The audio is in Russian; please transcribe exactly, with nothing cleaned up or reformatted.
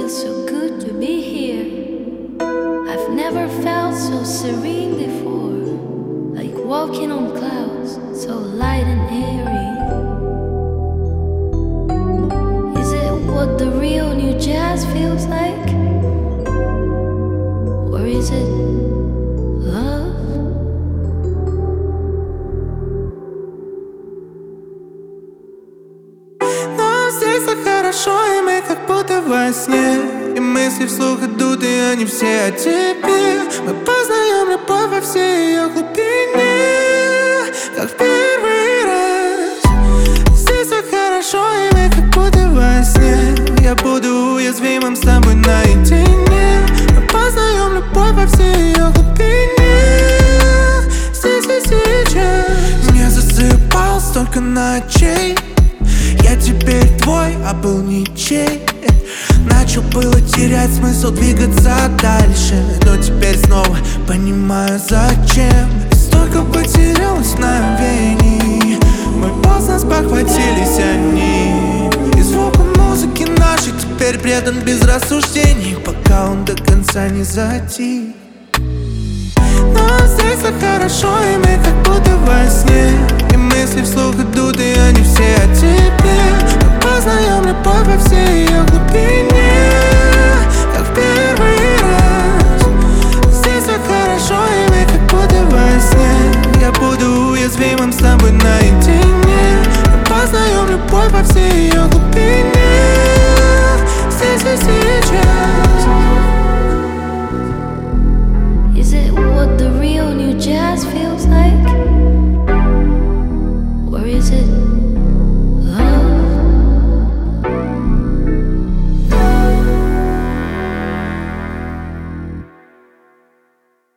feels so good to be here. I've never felt so serene before, like walking on clouds, so light and airy. Is it what the real new jazz feels like? Or is it love? Но здесь так хорошо, и мы как будто во сне. И мысли вслух идут, и они все о тебе. Мы познаем любовь во всей ее глубине, как в первый раз. Здесь так хорошо, и мы как будто во сне. Я буду уязвимым с тобой наедине. Мы познаем любовь во всей ее глубине, здесь и сейчас. Не засыпал столько ночей, я теперь твой, а был ничей. Начал было терять смысл двигаться дальше, но теперь снова понимаю зачем. И столько потерялось на мгновении, мы поздно спохватились они. И звуку музыки нашей теперь предан без рассуждений, пока он до конца не затих. Но здесь так хорошо, и мы как будто во сне. И мысли вслух идут, и они все о тебе. Мы познаем любовь во всей ее глубине, как в первый раз. Здесь так хорошо, и мы как будто во сне. Я буду уязвимым с тобой наедине. Мы познаем любовь во всей ее глубине, здесь и сейчас.